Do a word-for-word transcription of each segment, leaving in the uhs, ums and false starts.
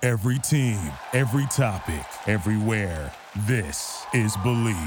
Every team, every topic, everywhere. This is Believe.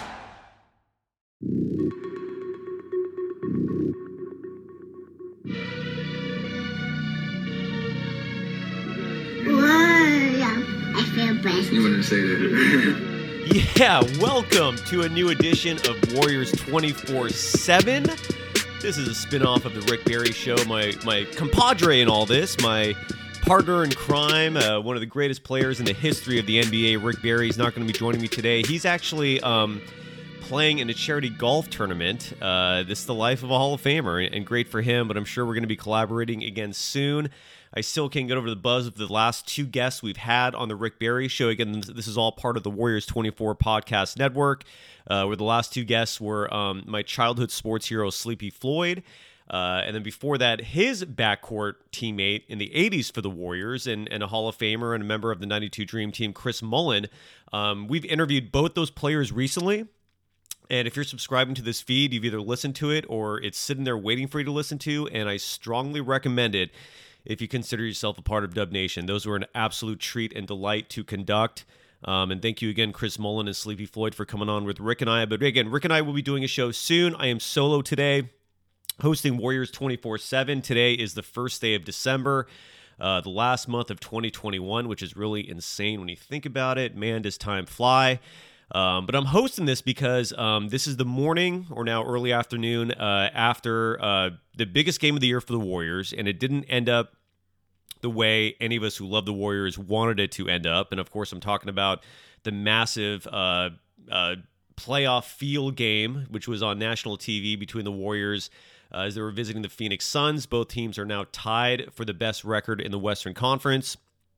I feel blessed. You wanted to say that. Yeah, welcome to a new edition of Warriors twenty-four seven. This is a spin-off of the Rick Barry Show. My my compadre in all this, my partner in crime, uh, one of the greatest players in the history of the N B A, Rick Barry, is not going to be joining me today. He's actually um, playing in a charity golf tournament. Uh, this is the life of a Hall of Famer, and great for him, but I'm sure we're going to be collaborating again soon. I still can't get over the buzz of the last two guests we've had on the Rick Barry Show. Again, this is all part of the Warriors twenty-four podcast network, uh, where the last two guests were um, my childhood sports hero, Sleepy Floyd, uh, and then before that, his backcourt teammate in the eighties for the Warriors and, and a Hall of Famer and a member of the ninety-two Dream Team, Chris Mullin. Um, we've interviewed both those players recently. And if you're subscribing to this feed, you've either listened to it or it's sitting there waiting for you to listen to, and I strongly recommend it if you consider yourself a part of Dub Nation. Those were an absolute treat and delight to conduct. Um, and thank you again, Chris Mullin and Sleepy Floyd, for coming on with Rick and I. But again, Rick and I will be doing a show soon. I am solo today, hosting Warriors twenty-four seven. Today is the first day of December, uh, the last month of twenty twenty-one, which is really insane when you think about it. Man, does time fly. Um, but I'm hosting this because um, this is the morning or now early afternoon uh, after uh, the biggest game of the year for the Warriors, and it didn't end up the way any of us who love the Warriors wanted it to end up. And of course, I'm talking about the massive uh, uh, playoff field game, which was on national T V between the Warriors uh, as they were visiting the Phoenix Suns. Both teams are now tied for the best record in the Western Conference.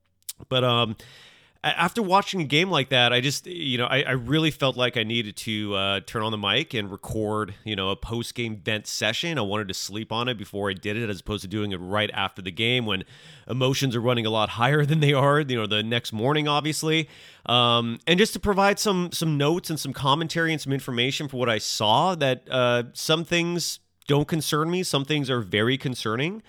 But um, after watching a game like that, I just, you know, I, I really felt like I needed to uh, turn on the mic and record, you know, a post-game vent session. I wanted to sleep on it before I did it, as opposed to doing it right after the game when emotions are running a lot higher than they are, you know, the next morning, obviously. Um, and just to provide some some notes and some commentary and some information for what I saw, that uh, some things don't concern me. Some things are very concerning.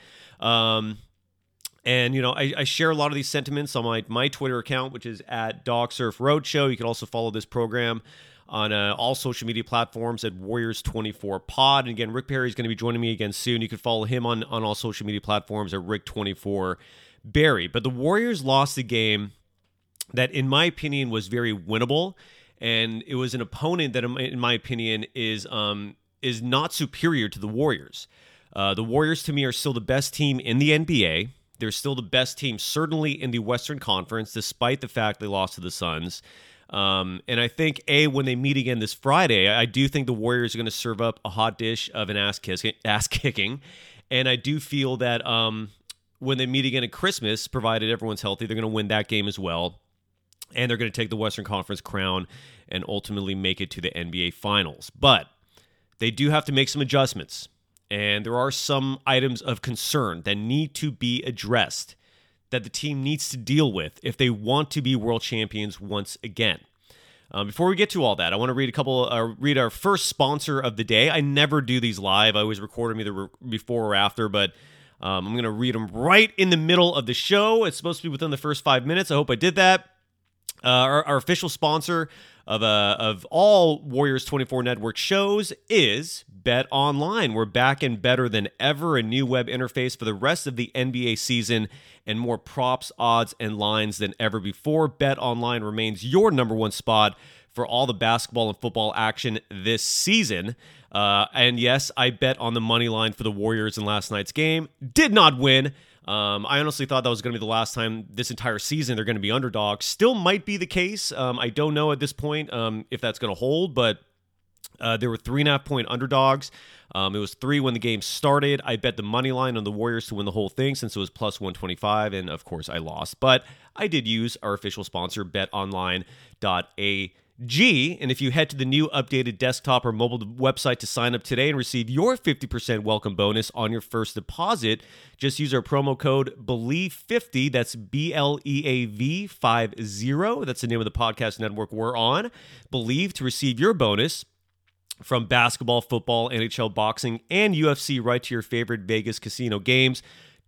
Um And, you know, I, I share a lot of these sentiments on my, my Twitter account, which is at Dog Surf Roadshow. You can also follow this program on uh, all social media platforms at Warriors twenty-four Pod. And again, Rick Barry is going to be joining me again soon. You can follow him on, on all social media platforms at Rick twenty-four Barry. But the Warriors lost a game that, in my opinion, was very winnable. And it was an opponent that, in my opinion, is um is not superior to the Warriors. Uh, the Warriors, to me, are still the best team in the N B A. They're still the best team, certainly in the Western Conference, despite the fact they lost to the Suns. Um, and I think, A, when they meet again this Friday, I do think the Warriors are going to serve up a hot dish of an ass, kiss, ass kicking. And I do feel that um, when they meet again at Christmas, provided everyone's healthy, they're going to win that game as well. And they're going to take the Western Conference crown and ultimately make it to the N B A Finals. But they do have to make some adjustments. And there are some items of concern that need to be addressed, that the team needs to deal with if they want to be world champions once again. Um, before we get to all that, I want to read a couple. Uh, read our first sponsor of the day. I never do these live. I always record them either before or after, but um, I'm going to read them right in the middle of the show. It's supposed to be within the first five minutes. I hope I did that. Uh, our, our official sponsor of uh, of all Warriors twenty-four Network shows is BetOnline. We're back and better than ever. A new web interface for the rest of the N B A season and more props, odds, and lines than ever before. BetOnline remains your number one spot for all the basketball and football action this season. Uh, and yes, I bet on the money line for the Warriors in last night's game. Did not win. Um, I honestly thought that was going to be the last time this entire season they're going to be underdogs. Still might be the case. Um, I don't know at this point um, if that's going to hold, but uh, there were three and a half point underdogs. Um, it was three when the game started. I bet the money line on the Warriors to win the whole thing since it was plus one twenty-five, and of course I lost. But I did use our official sponsor, bet online dot a G. And if you head to the new updated desktop or mobile website to sign up today and receive your fifty percent welcome bonus on your first deposit, just use our promo code believe fifty. That's B L E A V fifty. That's the name of the podcast network we're on. Believe to receive your bonus from basketball, football, N H L, boxing, and U F C right to your favorite Vegas casino games.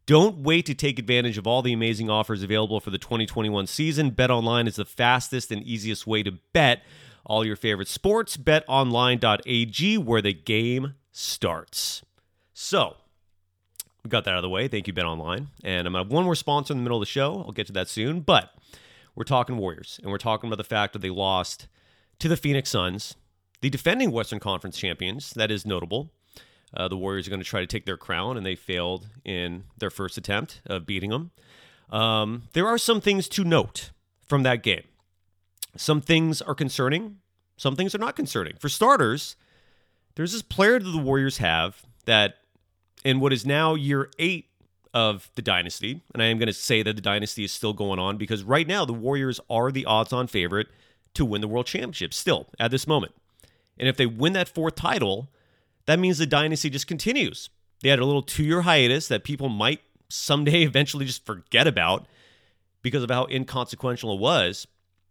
Don't wait to take advantage of all the amazing offers available for the twenty twenty-one season. BetOnline is the fastest and easiest way to bet all your favorite sports. bet online dot a g, where the game starts. So, we got that out of the way. Thank you, BetOnline. And I'm going to have one more sponsor in the middle of the show. I'll get to that soon. But we're talking Warriors, and we're talking about the fact that they lost to the Phoenix Suns, the defending Western Conference champions. That is notable. Uh, the Warriors are going to try to take their crown, and they failed in their first attempt of beating them. Um, there are some things to note from that game. Some things are concerning. Some things are not concerning. For starters, there's this player that the Warriors have that in what is now year eight of the dynasty, and I am going to say that the dynasty is still going on because right now the Warriors are the odds-on favorite to win the World Championship still at this moment. And if they win that fourth title, that means the dynasty just continues. They had a little two-year hiatus that people might someday eventually just forget about because of how inconsequential it was.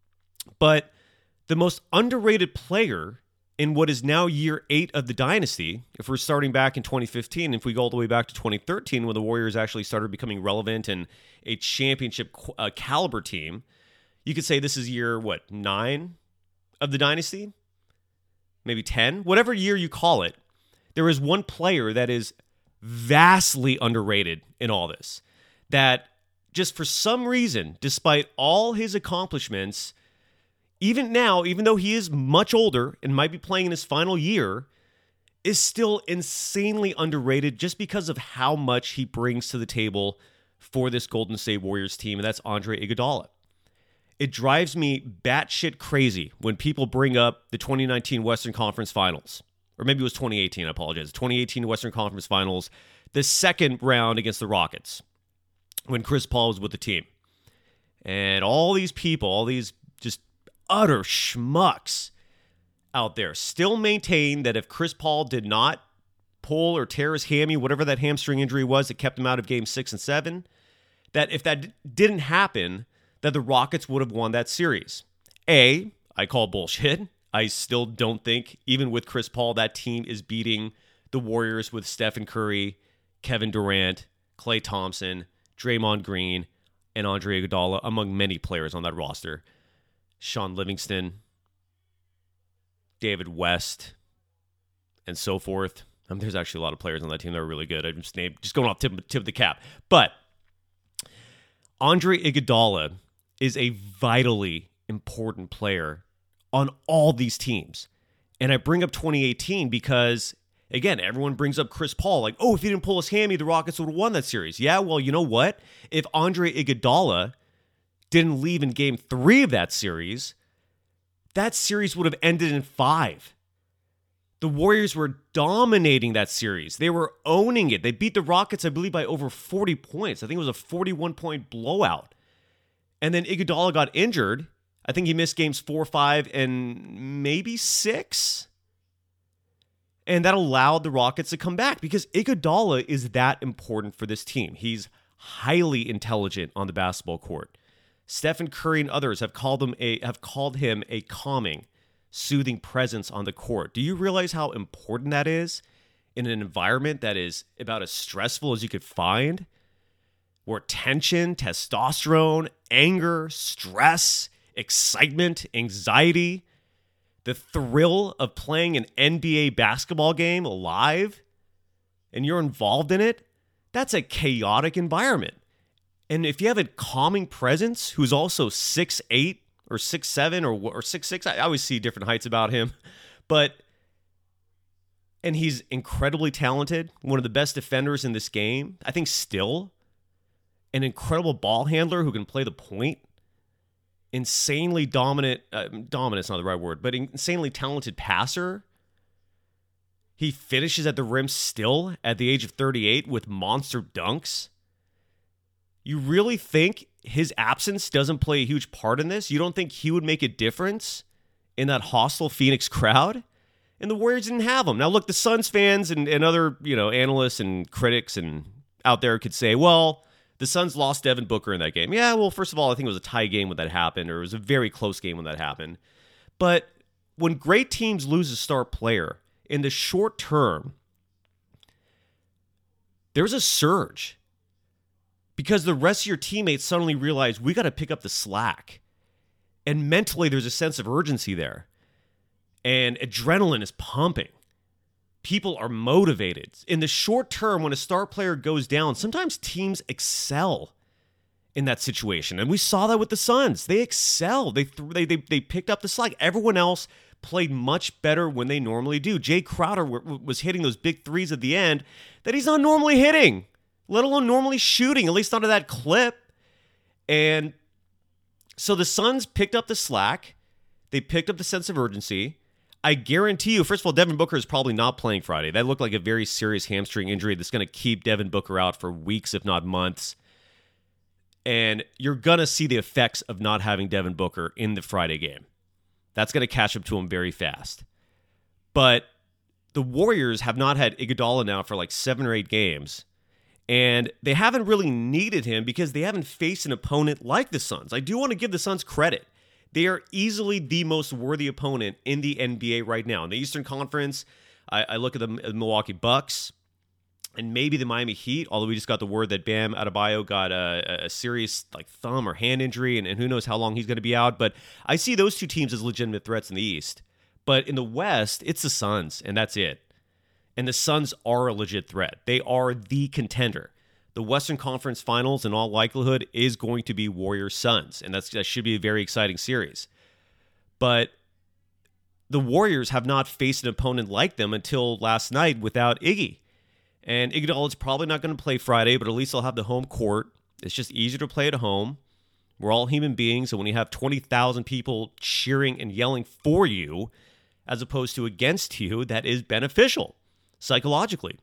But the most underrated player in what is now year eight of the dynasty, if we're starting back in twenty fifteen, if we go all the way back to twenty thirteen when the Warriors actually started becoming relevant and a championship uh, caliber team, you could say this is year, what, nine of the dynasty? Maybe ten? Whatever year you call it. There is one player that is vastly underrated in all this, that just for some reason, despite all his accomplishments, even now, even though he is much older and might be playing in his final year, is still insanely underrated just because of how much he brings to the table for this Golden State Warriors team, and that's Andre Iguodala. It drives me batshit crazy when people bring up the twenty nineteen Western Conference Finals. Or maybe it was twenty eighteen, I apologize. twenty eighteen Western Conference Finals, the second round against the Rockets, when Chris Paul was with the team. And all these people, all these just utter schmucks out there still maintain that if Chris Paul did not pull or tear his hammy, whatever that hamstring injury was that kept him out of game six and seven, that if that didn't happen, that the Rockets would have won that series. A, I call bullshit. I still don't think, even with Chris Paul, that team is beating the Warriors with Stephen Curry, Kevin Durant, Klay Thompson, Draymond Green, and Andre Iguodala, among many players on that roster. Sean Livingston, David West, and so forth. Um, there's actually a lot of players on that team that are really good. I'm just, named, just going off tip, tip of the cap. But Andre Iguodala is a vitally important player on all these teams. And I bring up twenty eighteen because, again, everyone brings up Chris Paul. Like, oh, if he didn't pull his hammy, the Rockets would have won that series. Yeah, well, you know what? If Andre Iguodala didn't leave in game three of that series, that series would have ended in five. The Warriors were dominating that series. They were owning it. They beat the Rockets, I believe, by over forty points. I think it was a forty-one point blowout. And then Iguodala got injured. I think he missed games four, five, and maybe six. And that allowed the Rockets to come back because Iguodala is that important for this team. He's highly intelligent on the basketball court. Stephen Curry and others have called him a have called him a calming, soothing presence on the court. Do you realize how important that is in an environment that is about as stressful as you could find? Where tension, testosterone, anger, stress, excitement, anxiety, the thrill of playing an N B A basketball game live, and you're involved in it, that's a chaotic environment. And if you have a calming presence who's also six eight or six seven or or six six, I always see different heights about him, but and he's incredibly talented, one of the best defenders in this game, I think still, an incredible ball handler who can play the point, insanely dominant, uh, dominant's not the right word, but insanely talented passer. He finishes at the rim still at the age of thirty-eight with monster dunks. You really think his absence doesn't play a huge part in this? You don't think he would make a difference in that hostile Phoenix crowd? And the Warriors didn't have him. Now, look, the Suns fans and, and other, you know, analysts and critics and out there could say, well, the Suns lost Devin Booker in that game. Yeah, well, first of all, I think it was a tie game when that happened, or it was a very close game when that happened. But when great teams lose a star player, in the short term, there's a surge. because the rest of your teammates suddenly realize we got to pick up the slack. And mentally, there's a sense of urgency there. And adrenaline is pumping. People are motivated. In the short term, when a star player goes down, sometimes teams excel in that situation. And we saw that with the Suns. They excelled. They, th- they, they, they picked up the slack. Everyone else played much better when they normally do. Jay Crowder w- was hitting those big threes at the end that he's not normally hitting, let alone normally shooting, at least not of that clip. And so the Suns picked up the slack. They picked up the sense of urgency. I guarantee you, first of all, Devin Booker is probably not playing Friday. That looked like a very serious hamstring injury that's going to keep Devin Booker out for weeks, if not months. And you're going to see the effects of not having Devin Booker in the Friday game. That's going to catch up to him very fast. But the Warriors have not had Iguodala now for like seven or eight games. And they haven't really needed him because they haven't faced an opponent like the Suns. I do want to give the Suns credit. They are easily the most worthy opponent in the N B A right now. In the Eastern Conference, I, I look at the Milwaukee Bucks and maybe the Miami Heat, although we just got the word that Bam Adebayo got a, a serious like thumb or hand injury, and, and who knows how long he's going to be out. But I see those two teams as legitimate threats in the East. But in the West, it's the Suns, and that's it. And the Suns are a legit threat. They are the contender. The Western Conference Finals, in all likelihood, is going to be Warriors-Suns, and that's, that should be a very exciting series. But the Warriors have not faced an opponent like them until last night without Iggy. And Iguodala is probably not going to play Friday, but at least they'll have the home court. It's just easier to play at home. We're all human beings, so when you have twenty thousand people cheering and yelling for you, as opposed to against you, that is beneficial psychologically.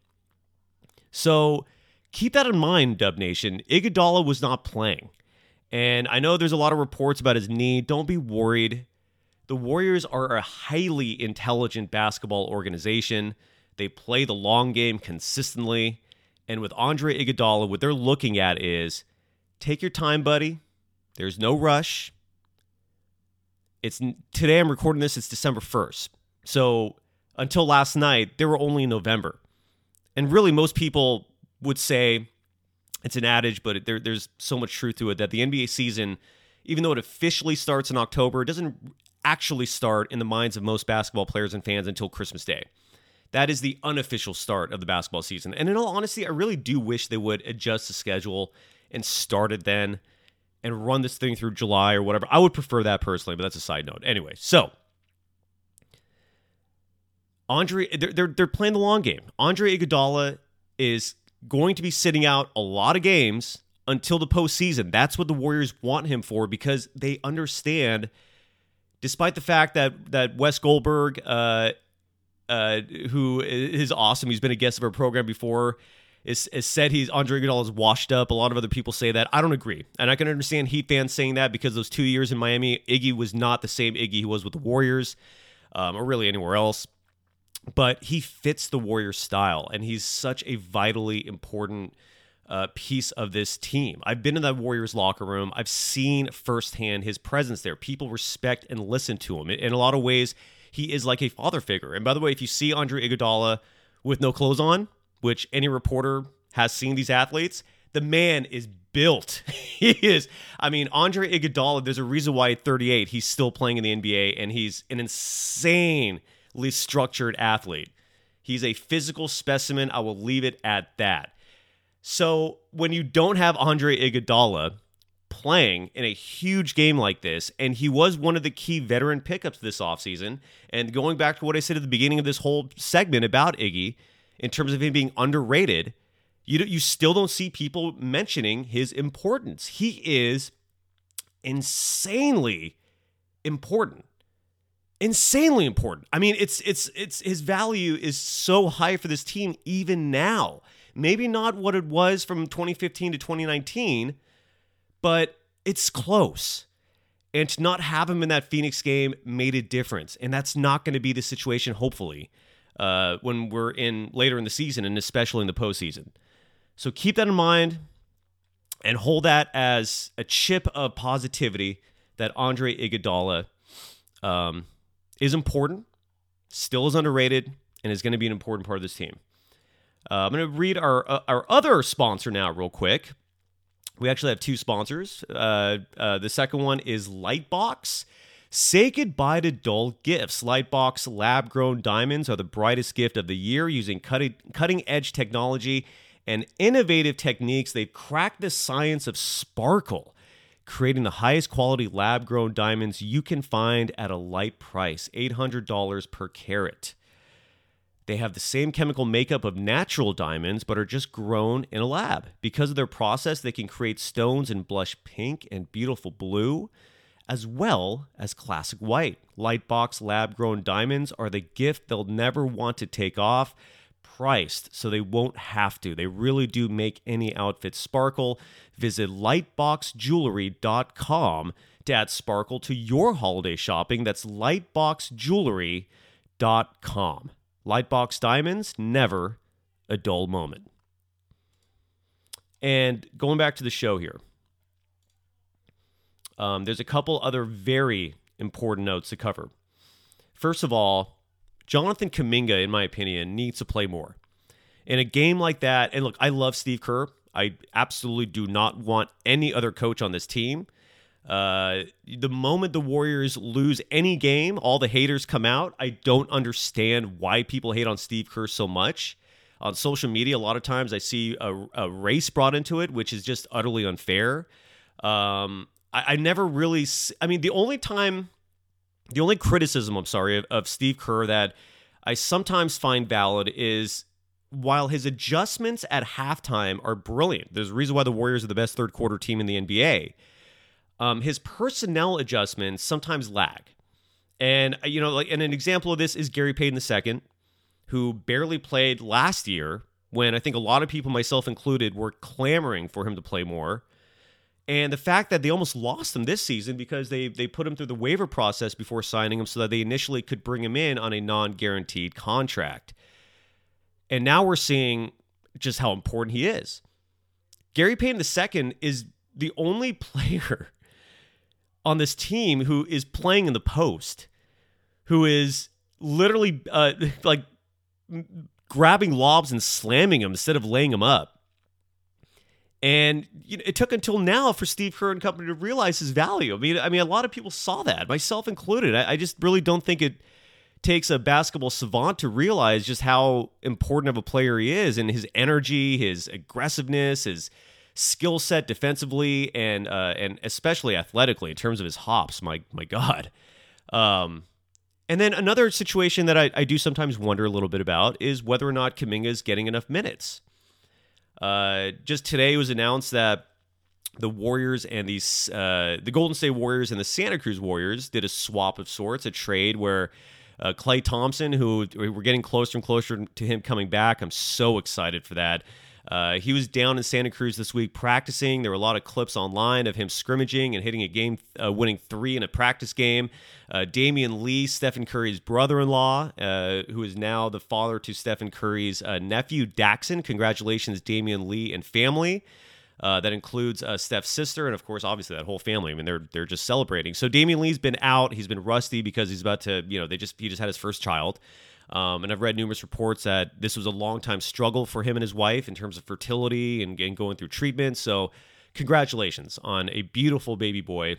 So keep that in mind, Dub Nation. Iguodala was not playing. And I know there's a lot of reports about his knee. Don't be worried. The Warriors are a highly intelligent basketball organization. They play the long game consistently. And with Andre Iguodala, what they're looking at is, take your time, buddy. There's no rush. It's today I'm recording this, it's December first. So until last night, they were only in November. And really, most people would say it's an adage, but there, there's so much truth to it that the N B A season, even though it officially starts in October, it doesn't actually start in the minds of most basketball players and fans until Christmas Day. That is the unofficial start of the basketball season. And in all honesty, I really do wish they would adjust the schedule and start it then and run this thing through July or whatever. I would prefer that personally, but that's a side note. Anyway, so Andre, they're, they're, they're playing the long game. Andre Iguodala is going to be sitting out a lot of games until the postseason. That's what the Warriors want him for, because they understand, despite the fact that that Wes Goldberg, uh, uh, who is awesome, he's been a guest of our program before, is, is said he's Andre Iguodala is washed up. A lot of other people say that. I don't agree, and I can understand Heat fans saying that because those two years in Miami, Iggy was not the same Iggy he was with the Warriors, um, or really anywhere else. But he fits the Warriors style, and he's such a vitally important uh, piece of this team. I've been in that Warriors locker room. I've seen firsthand his presence there. People respect and listen to him. In a lot of ways, he is like a father figure. And by the way, if you see Andre Iguodala with no clothes on, which any reporter has seen these athletes, the man is built. He is. I mean, Andre Iguodala, there's a reason why at thirty-eight, he's still playing in the N B A, and he's an insane structured athlete. He's a physical specimen. I will leave it at that. So when you don't have Andre Iguodala playing in a huge game like this, and he was one of the key veteran pickups this offseason, and going back to what I said at the beginning of this whole segment about Iggy, in terms of him being underrated, you you still don't see people mentioning his importance. He is insanely important. Insanely important. I mean, it's it's it's his value is so high for this team even now. Maybe not what it was from twenty fifteen to twenty nineteen, but it's close. And to not have him in that Phoenix game made a difference. And that's not going to be the situation, hopefully, uh, when we're in later in the season, and especially in the postseason. So keep that in mind and hold that as a chip of positivity that Andre Iguodala um, is important, still is underrated, and is going to be an important part of this team. Uh, I'm going to read our uh, our other sponsor now real quick. We actually have two sponsors. Uh, uh, the second one is Lightbox. Say goodbye to dull gifts. Lightbox lab-grown diamonds are the brightest gift of the year. Using cutting, cutting-edge technology and innovative techniques, they've cracked the science of sparkle, creating the highest quality lab-grown diamonds you can find at a light price, eight hundred dollars per carat. They have the same chemical makeup of natural diamonds, but are just grown in a lab. Because of their process, they can create stones in blush pink and beautiful blue, as well as classic white. Lightbox lab-grown diamonds are the gift they'll never want to take off, priced so they won't have to. They really do make any outfit sparkle. Visit lightbox jewelry dot com to add sparkle to your holiday shopping. That's lightbox jewelry dot com. Lightbox diamonds, never a dull moment. And going back to the show here, um, there's a couple other very important notes to cover. First of all, Jonathan Kuminga, in my opinion, needs to play more. In a game like that, and look, I love Steve Kerr. I absolutely do not want any other coach on this team. Uh, the moment the Warriors lose any game, all the haters come out. I don't understand why people hate on Steve Kerr so much. On social media, a lot of times I see a, a race brought into it, which is just utterly unfair. Um, I, I never really, I mean, the only time, the only criticism, I'm sorry, of, of Steve Kerr that I sometimes find valid is while his adjustments at halftime are brilliant, there's a reason why the Warriors are the best third quarter team in the N B A. Um, his personnel adjustments sometimes lag. And, you know, like, and an example of this is Gary Payton the second, who barely played last year when I think a lot of people, myself included, were clamoring for him to play more. And the fact that they almost lost him this season because they they put him through the waiver process before signing him so that they initially could bring him in on a non-guaranteed contract. And now we're seeing just how important he is. Gary Payton the second is the only player on this team who is playing in the post, who is literally uh, like grabbing lobs and slamming them instead of laying them up. And you know, it took until now for Steve Kerr and company to realize his value. I mean, I mean, a lot of people saw that, myself included. I, I just really don't think it takes a basketball savant to realize just how important of a player he is, and his energy, his aggressiveness, his skill set defensively, and uh, and especially athletically in terms of his hops. My my God. Um, and then another situation that I, I do sometimes wonder a little bit about is whether or not Kuminga is getting enough minutes. Uh, just today it was announced that the Warriors and these uh, the Golden State Warriors and the Santa Cruz Warriors did a swap of sorts, a trade where uh, Klay Thompson, who we're getting closer and closer to him coming back. I'm so excited for that. Uh, he was down in Santa Cruz this week practicing. There were a lot of clips online of him scrimmaging and hitting a game-winning uh, three in a practice game. Uh, Damian Lee, Stephen Curry's brother-in-law, uh, who is now the father to Stephen Curry's uh, nephew, Daxon. Congratulations, Damian Lee and family. Uh, that includes uh, Steph's sister and, of course, obviously that whole family. I mean, they're they're just celebrating. So Damian Lee's been out. He's been rusty because he's about to, you know, they just he just had his first child. Um, and I've read numerous reports that this was a long-time struggle for him and his wife in terms of fertility and, and going through treatment. So congratulations on a beautiful baby boy.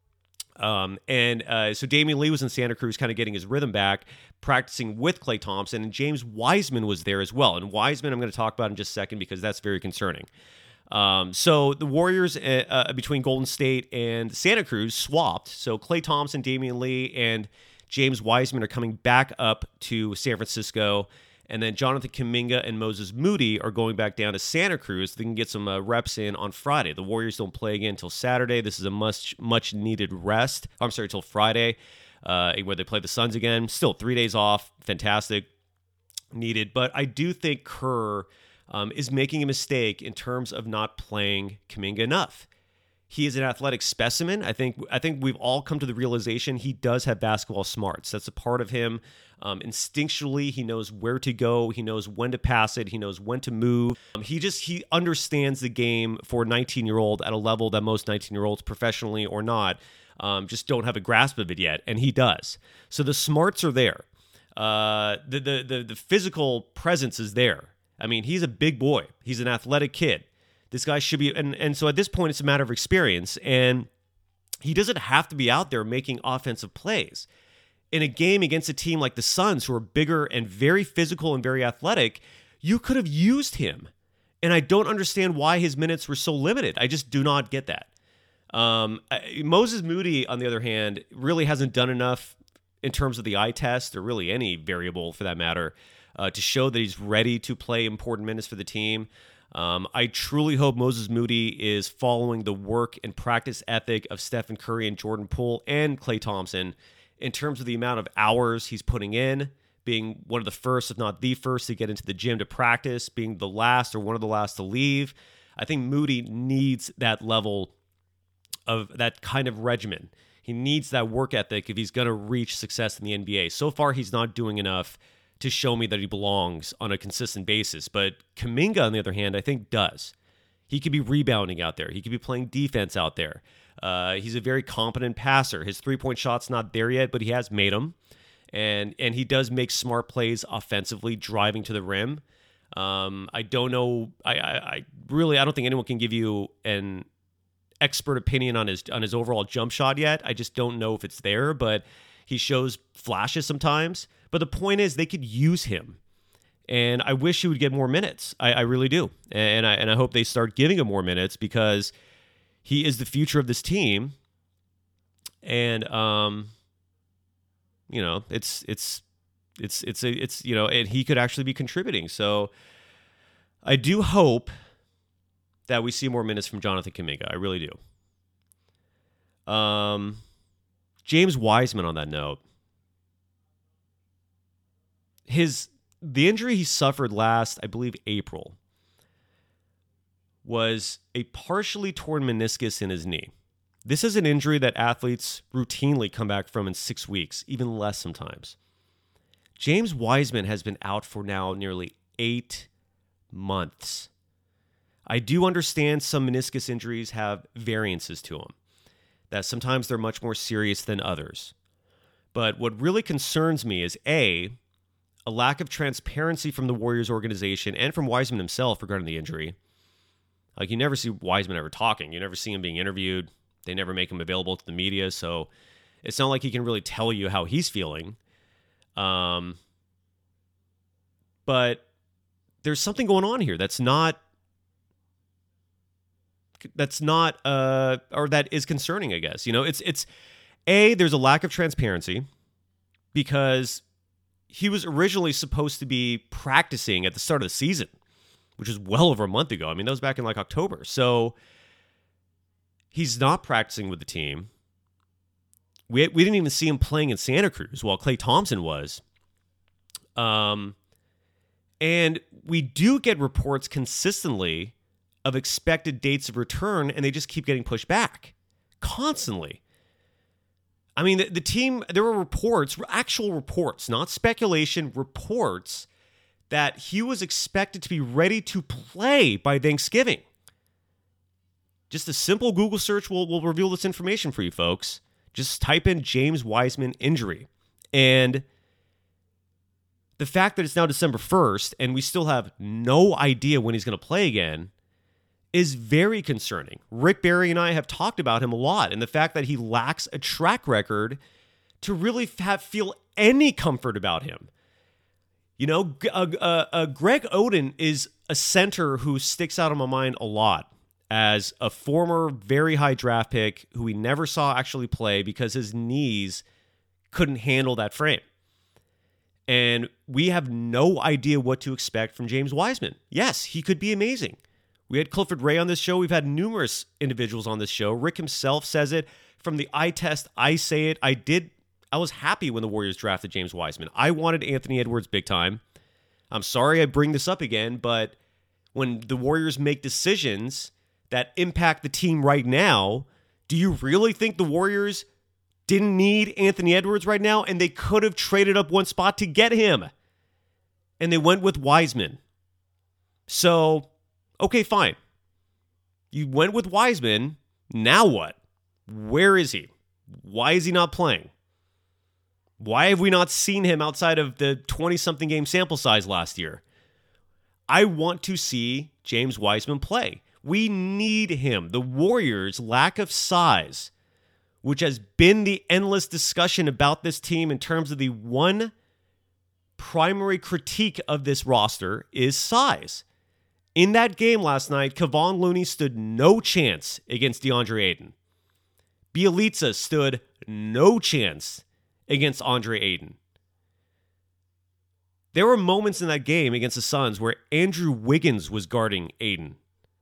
Um, and uh, so Damian Lee was in Santa Cruz kind of getting his rhythm back, practicing with Klay Thompson, and James Wiseman was there as well. And Wiseman I'm going to talk about in just a second because that's very concerning. Um, so the Warriors uh, uh, between Golden State and Santa Cruz swapped. So Klay Thompson, Damian Lee, and James Wiseman are coming back up to San Francisco, and then Jonathan Kuminga and Moses Moody are going back down to Santa Cruz so they can get some uh, reps in on Friday. The Warriors don't play again until Saturday. This is a much, much needed rest. I'm sorry, until Friday, uh, where they play the Suns again. Still three days off. Fantastic. Needed. But I do think Kerr um, is making a mistake in terms of not playing Kuminga enough. He is an athletic specimen. I think I think we've all come to the realization he does have basketball smarts. That's a part of him. Um, instinctually, he knows where to go. He knows when to pass it. He knows when to move. Um, he just he understands the game for a nineteen-year-old at a level that most nineteen-year-olds, professionally or not, um, just don't have a grasp of it yet, and he does. So the smarts are there. Uh, the, the the the physical presence is there. I mean, he's a big boy. He's an athletic kid. This guy should be, and, and so at this point, it's a matter of experience, and he doesn't have to be out there making offensive plays. In a game against a team like the Suns, who are bigger and very physical and very athletic, you could have used him. And I don't understand why his minutes were so limited. I just do not get that. Um, Moses Moody, on the other hand, really hasn't done enough in terms of the eye test, or really any variable for that matter, uh, to show that he's ready to play important minutes for the team. Um, I truly hope Moses Moody is following the work and practice ethic of Stephen Curry and Jordan Poole and Klay Thompson in terms of the amount of hours he's putting in, being one of the first, if not the first, to get into the gym to practice, being the last or one of the last to leave. I think Moody needs that level of that kind of regimen. He needs that work ethic if he's going to reach success in the N B A. So far, he's not doing enough to show me that he belongs on a consistent basis. But Kuminga, on the other hand, I think does. He could be rebounding out there. He could be playing defense out there. Uh, he's a very competent passer. His three-point shot's not there yet, but he has made them. And and he does make smart plays offensively, driving to the rim. Um, I don't know. I, I, I really, I don't think anyone can give you an expert opinion on his on his overall jump shot yet. I just don't know if it's there, but he shows flashes sometimes. But the point is, they could use him, and I wish he would get more minutes. I, I really do, and I and I hope they start giving him more minutes, because he is the future of this team. And um, you know, it's it's it's it's a, it's you know, and he could actually be contributing. So I do hope that we see more minutes from Jonathan Kuminga. I really do. Um, James Wiseman, on that note, his the injury he suffered last, I believe, April, was a partially torn meniscus in his knee. This is an injury that athletes routinely come back from in six weeks, even less sometimes. James Wiseman has been out for now nearly eight months. I do understand some meniscus injuries have variances to them, that sometimes they're much more serious than others. But what really concerns me is, A, a lack of transparency from the Warriors organization and from Wiseman himself regarding the injury. Like, you never see Wiseman ever talking. You never see him being interviewed. They never make him available to the media, so it's not like he can really tell you how he's feeling. Um, but there's something going on here that's not that's not uh or that is concerning, I guess. You know, it's it's A, there's a lack of transparency, because he was originally supposed to be practicing at the start of the season, which is well over a month ago. I mean, that was back in like October. So he's not practicing with the team. We we didn't even see him playing in Santa Cruz while Klay Thompson was. Um, and we do get reports consistently of expected dates of return, and they just keep getting pushed back constantly. I mean, the, the team, there were reports, actual reports, not speculation, reports that he was expected to be ready to play by Thanksgiving. Just a simple Google search will, will reveal this information for you folks. Just type in James Wiseman injury. And the fact that it's now December first and we still have no idea when he's going to play again is very concerning. Rick Barry and I have talked about him a lot, and the fact that he lacks a track record to really have feel any comfort about him. You know, uh, uh, uh, Greg Oden is a center who sticks out in my mind a lot as a former very high draft pick who we never saw actually play because his knees couldn't handle that frame. And we have no idea what to expect from James Wiseman. Yes, he could be amazing. We had Clifford Ray on this show. We've had numerous individuals on this show. Rick himself says it. From the eye test, I say it. I did. I was happy when the Warriors drafted James Wiseman. I wanted Anthony Edwards big time. I'm sorry I bring this up again, but when the Warriors make decisions that impact the team right now, do you really think the Warriors didn't need Anthony Edwards right now? And they could have traded up one spot to get him. And they went with Wiseman. So, okay, fine. You went with Wiseman. Now what? Where is he? Why is he not playing? Why have we not seen him outside of the twenty-something game sample size last year? I want to see James Wiseman play. We need him. The Warriors' lack of size, which has been the endless discussion about this team in terms of the one primary critique of this roster, is size. In that game last night, Kevon Looney stood no chance against DeAndre Ayton. Bjelica stood no chance against Andre Ayton. There were moments in that game against the Suns where Andrew Wiggins was guarding Ayton.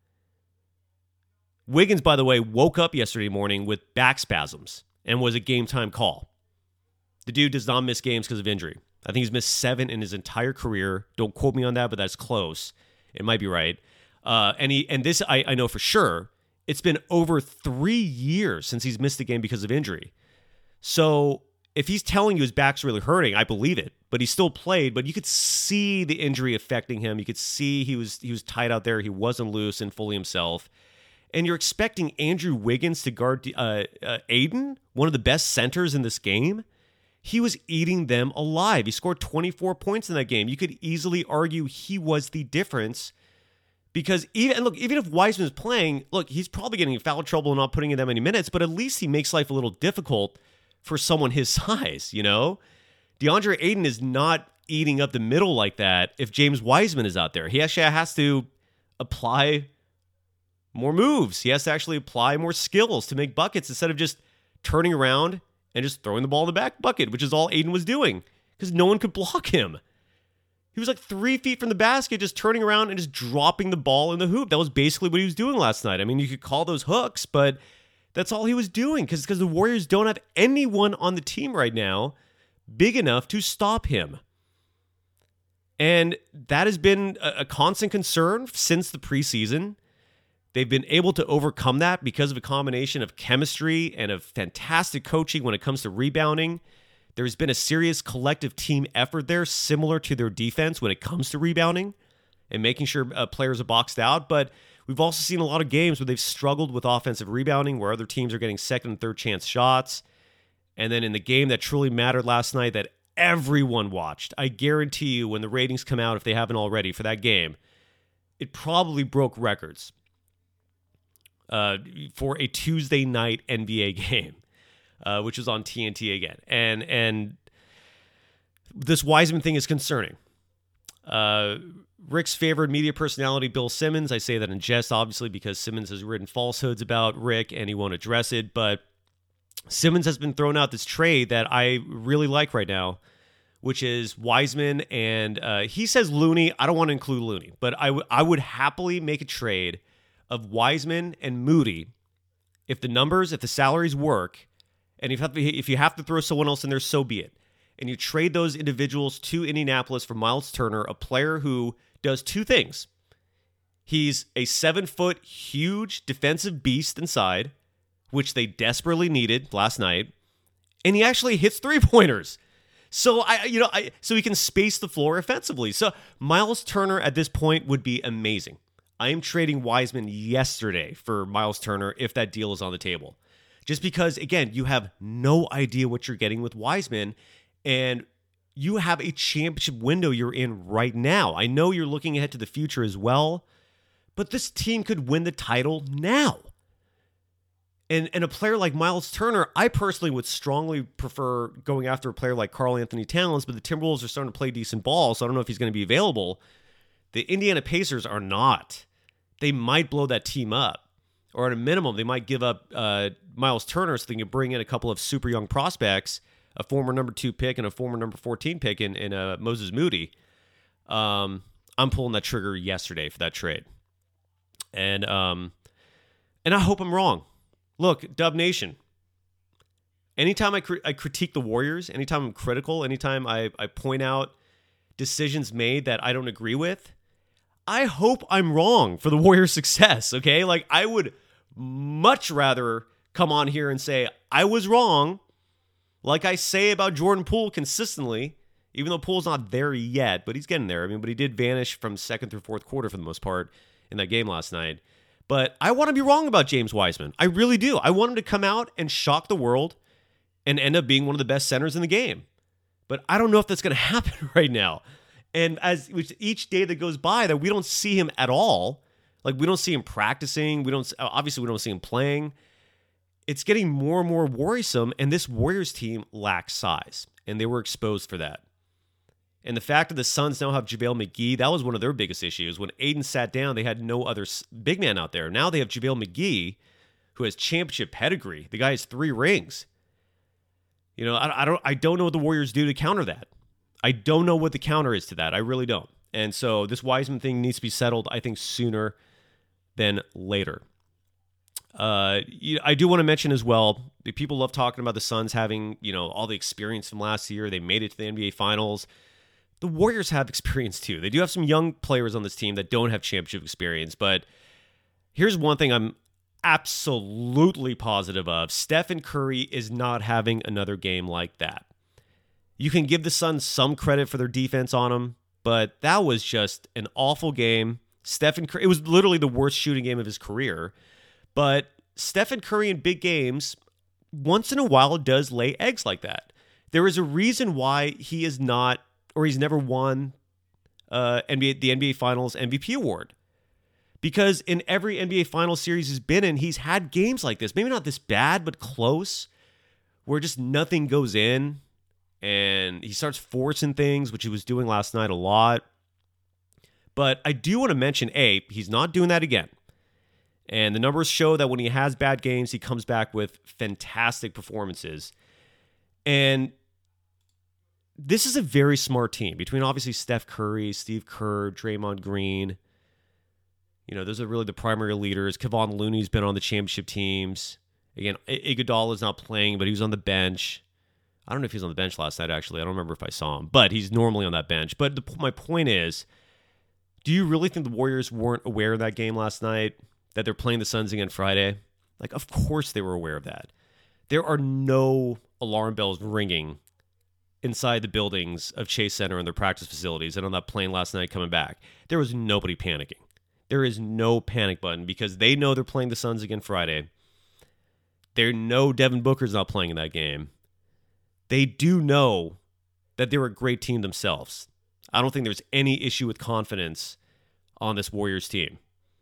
Wiggins, by the way, woke up yesterday morning with back spasms and was a game-time call. The dude does not miss games because of injury. I think he's missed seven in his entire career. Don't quote me on that, but that's close. It might be right. Uh, and he and this I, I know for sure. It's been over three years since he's missed a game because of injury. So if he's telling you his back's really hurting, I believe it. But he still played. But you could see the injury affecting him. You could see he was he was tight out there. He wasn't loose and fully himself. And you're expecting Andrew Wiggins to guard uh, uh, Ayton, one of the best centers in this game. He was eating them alive. He scored twenty-four points in that game. You could easily argue he was the difference. Because even and look, even if Wiseman is playing, look, he's probably getting in foul trouble and not putting in that many minutes, but at least he makes life a little difficult for someone his size, you know? DeAndre Ayton is not eating up the middle like that if James Wiseman is out there. He actually has to apply more moves. He has to actually apply more skills to make buckets instead of just turning around and just throwing the ball in the back bucket, which is all Ayton was doing because no one could block him. He was like three feet from the basket, just turning around and just dropping the ball in the hoop. That was basically what he was doing last night. I mean, you could call those hooks, but that's all he was doing because because the Warriors don't have anyone on the team right now big enough to stop him. And that has been a, a constant concern since the preseason. They've been able to overcome that because of a combination of chemistry and of fantastic coaching when it comes to rebounding. There's been a serious collective team effort there, similar to their defense when it comes to rebounding and making sure uh, players are boxed out. But we've also seen a lot of games where they've struggled with offensive rebounding, where other teams are getting second and third chance shots. And then in the game that truly mattered last night that everyone watched, I guarantee you when the ratings come out, if they haven't already, for that game, it probably broke records uh, for a Tuesday night N B A game. Uh, which was on T N T again. And and this Wiseman thing is concerning. Uh, Rick's favorite media personality, Bill Simmons, I say that in jest, obviously, because Simmons has written falsehoods about Rick and he won't address it, but Simmons has been throwing out this trade that I really like right now, which is Wiseman, and uh, he says Looney. I don't want to include Looney, but I, w- I would happily make a trade of Wiseman and Moody if the numbers, if the salaries work, and if you, have to, if you have to throw someone else in there, so be it. And you trade those individuals to Indianapolis for Miles Turner, a player who does two things. He's a seven-foot, huge defensive beast inside, which they desperately needed last night, and he actually hits three-pointers. So I, you know, I so he can space the floor offensively. So Miles Turner at this point would be amazing. I am trading Wiseman yesterday for Miles Turner if that deal is on the table. Just because, again, you have no idea what you're getting with Wiseman, and you have a championship window you're in right now. I know you're looking ahead to the future as well, but this team could win the title now. And, and a player like Miles Turner, I personally would strongly prefer going after a player like Karl Anthony Towns, but the Timberwolves are starting to play decent ball, so I don't know if he's going to be available. The Indiana Pacers are not. They might blow that team up. Or at a minimum, they might give up uh, Miles Turner so they can bring in a couple of super young prospects, a former number two pick and a former number fourteen pick in, in uh, Moses Moody. Um, I'm pulling that trigger yesterday for that trade. And um, and I hope I'm wrong. Look, Dub Nation, anytime I, cr- I critique the Warriors, anytime I'm critical, anytime I, I point out decisions made that I don't agree with, I hope I'm wrong for the Warriors' success, okay? Like, I would much rather come on here and say, I was wrong, like I say about Jordan Poole consistently, even though Poole's not there yet, but he's getting there. I mean, but he did vanish from second through fourth quarter for the most part in that game last night. But I want to be wrong about James Wiseman. I really do. I want him to come out and shock the world and end up being one of the best centers in the game. But I don't know if that's going to happen right now. And as with each day that goes by that we don't see him at all, Like, we don't see him practicing. We don't, obviously, we don't see him playing. It's getting more and more worrisome, and this Warriors team lacks size, and they were exposed for that. And the fact that the Suns now have JaVale McGee, that was one of their biggest issues. When Aiden sat down, they had no other big man out there. Now they have JaVale McGee, who has championship pedigree. The guy has three rings. You know, I, I don't I don't know what the Warriors do to counter that. I don't know what the counter is to that. I really don't. And so this Wiseman thing needs to be settled, I think, sooner than later. Uh, I do want to mention as well, people love talking about the Suns having, you know, all the experience from last year. They made it to the N B A Finals. The Warriors have experience too. They do have some young players on this team that don't have championship experience. But here's one thing I'm absolutely positive of. Stephen Curry is not having another game like that. You can give the Suns some credit for their defense on him, but that was just an awful game. Stephen Curry, it was literally the worst shooting game of his career. But Stephen Curry in big games, once in a while, does lay eggs like that. There is a reason why he is not, or he's never won uh, N B A, the N B A Finals M V P award. Because in every N B A Finals series he's been in, he's had games like this. Maybe not this bad, but close, where just nothing goes in, and he starts forcing things, which he was doing last night a lot. But I do want to mention, A, he's not doing that again. And the numbers show that when he has bad games, he comes back with fantastic performances. And this is a very smart team between obviously Steph Curry, Steve Kerr, Draymond Green. You know, those are really the primary leaders. Kevon Looney's been on the championship teams. Again, Iguodala is not playing, but he was on the bench. I don't know if he was on the bench last night, actually. I don't remember if I saw him. But he's normally on that bench. But the, my point is, do you really think the Warriors weren't aware of that game last night? That they're playing the Suns again Friday? Like, of course they were aware of that. There are no alarm bells ringing inside the buildings of Chase Center and their practice facilities and on that plane last night coming back. There was nobody panicking. There is no panic button because they know they're playing the Suns again Friday. They know Devin Booker's not playing in that game. They do know that they're a great team themselves. I don't think there's any issue with confidence on this Warriors team.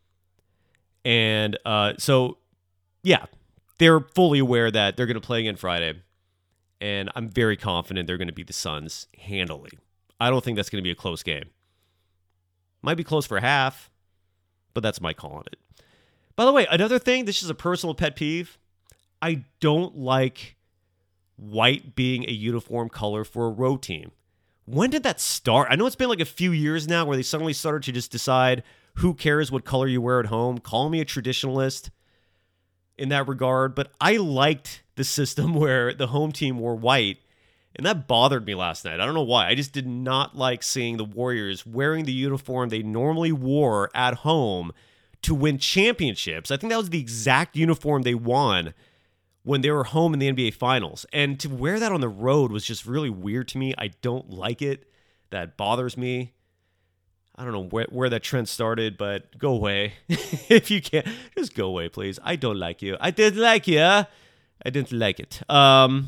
And uh, so, yeah, they're fully aware that they're going to play again Friday. And I'm very confident they're going to beat the Suns handily. I don't think that's going to be a close game. Might be close for half, but that's my call on it. By the way, another thing, this is a personal pet peeve. I don't like white being a uniform color for a road team. When did that start? I know it's been like a few years now where they suddenly started to just decide who cares what color you wear at home. Call me a traditionalist in that regard, but I liked the system where the home team wore white, and that bothered me last night. I don't know why. I just did not like seeing the Warriors wearing the uniform they normally wore at home to win championships. I think that was the exact uniform they won when they were home in the N B A Finals. And to wear that on the road was just really weird to me. I don't like it. That bothers me. I don't know where, where that trend started, but go away. If you can't, just go away, please. I don't like you. I didn't like you. I didn't like it. Um,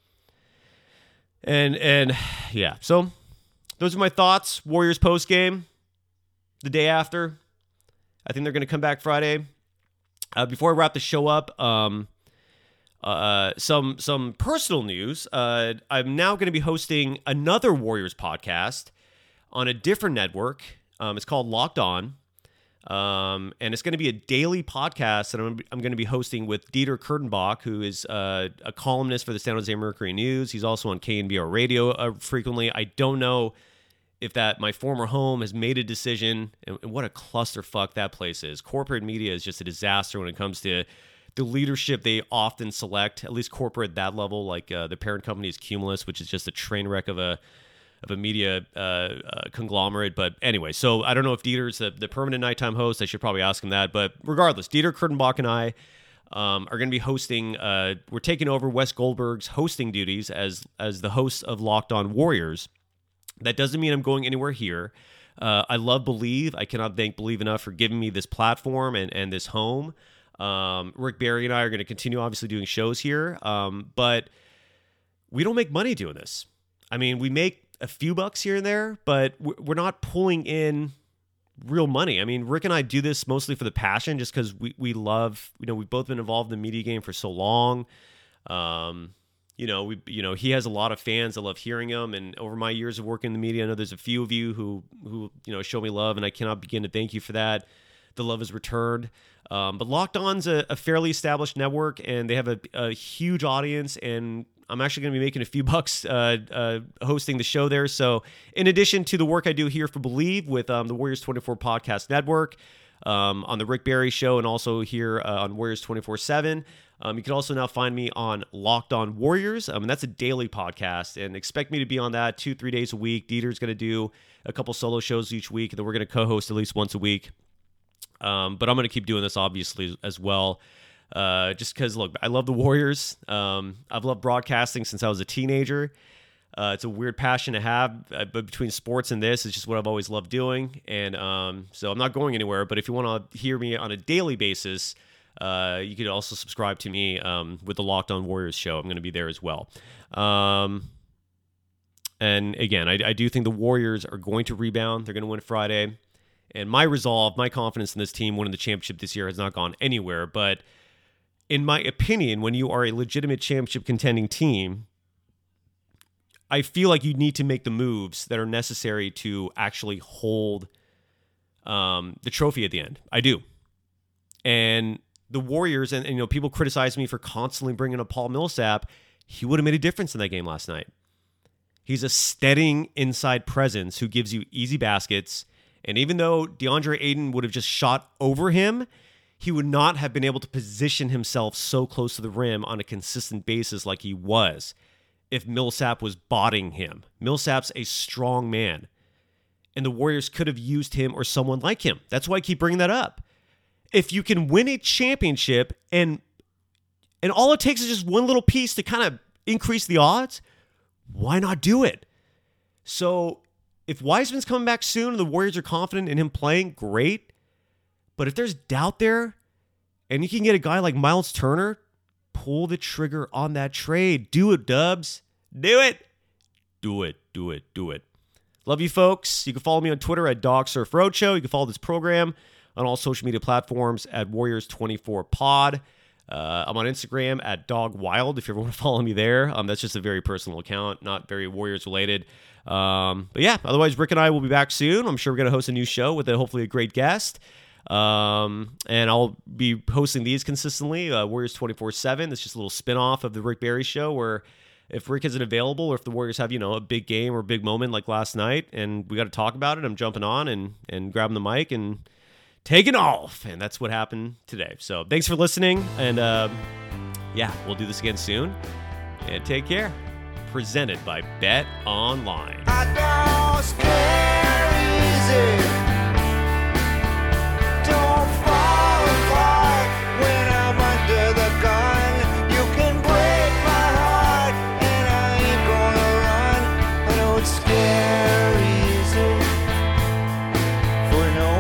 and, and yeah, so those are my thoughts. Warriors post game the day after. I think they're going to come back Friday. Uh, before I wrap the show up, um, uh, some some personal news. Uh, I'm now going to be hosting another Warriors podcast on a different network. Um, it's called Locked On, um, and it's going to be a daily podcast that I'm, I'm going to be hosting with Dieter Kurtenbach, who is uh, a columnist for the San Jose Mercury News. He's also on K N B R Radio uh, frequently. I don't know if that my former home has made a decision, and, and what a clusterfuck that place is. Corporate media is just a disaster when it comes to the leadership they often select, at least corporate at that level. Like uh, the parent company is Cumulus, which is just a train wreck of a of a media uh, uh, conglomerate. But anyway, so I don't know if Dieter's the, the permanent nighttime host. I should probably ask him that. But regardless, Dieter Kurtenbach and I um, are going to be hosting. Uh, we're taking over Wes Goldberg's hosting duties as as the host of Locked On Warriors. That doesn't mean I'm going anywhere here. Uh, I love Believe. I cannot thank Believe enough for giving me this platform and, and this home. Um, Rick Barry and I are going to continue obviously doing shows here. Um, but we don't make money doing this. I mean, we make a few bucks here and there, but we're not pulling in real money. I mean, Rick and I do this mostly for the passion, just because we, we love, you know, we've both been involved in the media game for so long. Um, you know, we, you know, he has a lot of fans that love hearing him. And over my years of working in the media, I know there's a few of you who, who, you know, show me love, and I cannot begin to thank you for that. The love is returned. Um, but Locked On's a, a fairly established network, and they have a, a huge audience, and I'm actually going to be making a few bucks uh, uh, hosting the show there. So in addition to the work I do here for Believe with um, the Warriors twenty-four Podcast Network, um, on the Rick Barry Show, and also here uh, on Warriors twenty-four seven, um, you can also now find me on Locked On Warriors. Um, and that's a daily podcast, and expect me to be on that two, three days a week. Dieter's going to do a couple solo shows each week, and then we're going to co-host at least once a week. Um, but I'm going to keep doing this, obviously, as well. Uh, just because, look, I love the Warriors. Um, I've loved broadcasting since I was a teenager. Uh, it's a weird passion to have, uh, but between sports and this, it's just what I've always loved doing. And um, so I'm not going anywhere. But if you want to hear me on a daily basis, uh, you could also subscribe to me um, with the Locked On Warriors show. I'm going to be there as well. Um, and again, I, I do think the Warriors are going to rebound. They're going to win Friday. And my resolve, my confidence in this team winning the championship this year has not gone anywhere. But in my opinion, when you are a legitimate championship contending team, I feel like you need to make the moves that are necessary to actually hold um, the trophy at the end. I do. And the Warriors, and, and you know, people criticize me for constantly bringing up Paul Millsap. He would have made a difference in that game last night. He's a steadying inside presence who gives you easy baskets. And even though DeAndre Ayton would have just shot over him, he would not have been able to position himself so close to the rim on a consistent basis like he was if Millsap was botting him. Millsap's a strong man, and the Warriors could have used him or someone like him. That's why I keep bringing that up. If you can win a championship and and all it takes is just one little piece to kind of increase the odds, why not do it? So if Wiseman's coming back soon and the Warriors are confident in him playing, great. But if there's doubt there and you can get a guy like Miles Turner, pull the trigger on that trade. Do it, Dubs. Do it. Do it. Do it. Do it. Love you, folks. You can follow me on Twitter at Dog Surf Roadshow. You can follow this program on all social media platforms at Warriors twenty-four Pod. Uh, I'm on Instagram at Dog Wild if you ever want to follow me there. Um, that's just a very personal account, not very Warriors related. Um, but yeah, otherwise, Rick and I will be back soon. I'm sure we're going to host a new show with a, hopefully a great guest. Um, and I'll be hosting these consistently, uh, Warriors twenty-four seven. It's just a little spinoff of the Rick Barry Show, where if Rick isn't available or if the Warriors have, you know, a big game or a big moment like last night and we got to talk about it, I'm jumping on and, and grabbing the mic and taking off. And that's what happened today. So thanks for listening. And, uh, yeah, we'll do this again soon, and take care. Presented by Bet Online. I don't scare easy. Don't fall apart when I'm under the gun. You can break my heart and I ain't gonna run. I know it's scary for no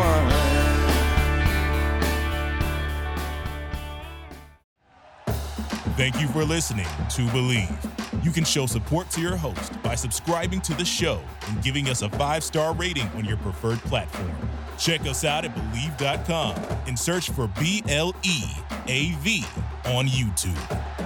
one. Thank you for listening to Believe. You can show support to your host by subscribing to the show and giving us a five-star rating on your preferred platform. Check us out at Believe dot com and search for B L E A V on YouTube.